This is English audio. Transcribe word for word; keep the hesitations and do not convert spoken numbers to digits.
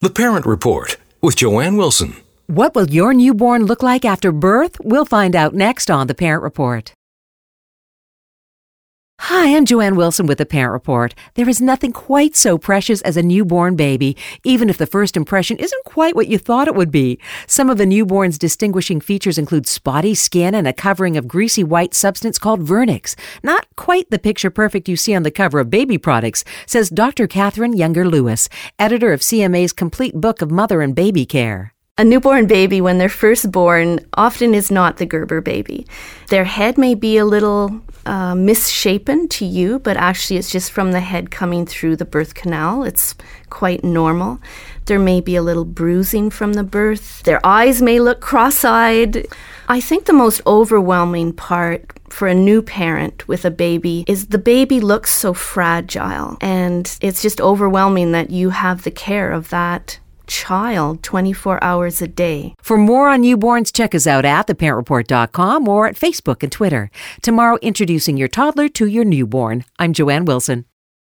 The Parent Report with Joanne Wilson. What will your newborn look like after birth? We'll find out next on The Parent Report. Hi, I'm Joanne Wilson with The Parent Report. There is nothing quite so precious as a newborn baby, even if the first impression isn't quite what you thought it would be. Some of the newborn's distinguishing features include spotty skin and a covering of greasy white substance called vernix. Not quite the picture perfect you see on the cover of baby products, says Doctor Catherine Younger-Lewis, editor of C M A's Complete Book of Mother and Baby Care. A newborn baby, when they're first born, often is not the Gerber baby. Their head may be a little uh, misshapen to you, but actually it's just from the head coming through the birth canal. It's quite normal. There may be a little bruising from the birth. Their eyes may look cross-eyed. I think the most overwhelming part for a new parent with a baby is the baby looks so fragile, and it's just overwhelming that you have the care of that child twenty-four hours a day. For more on newborns, check us out at the parent report dot com or at Facebook and Twitter. Tomorrow, introducing your toddler to your newborn. I'm Joanne Wilson.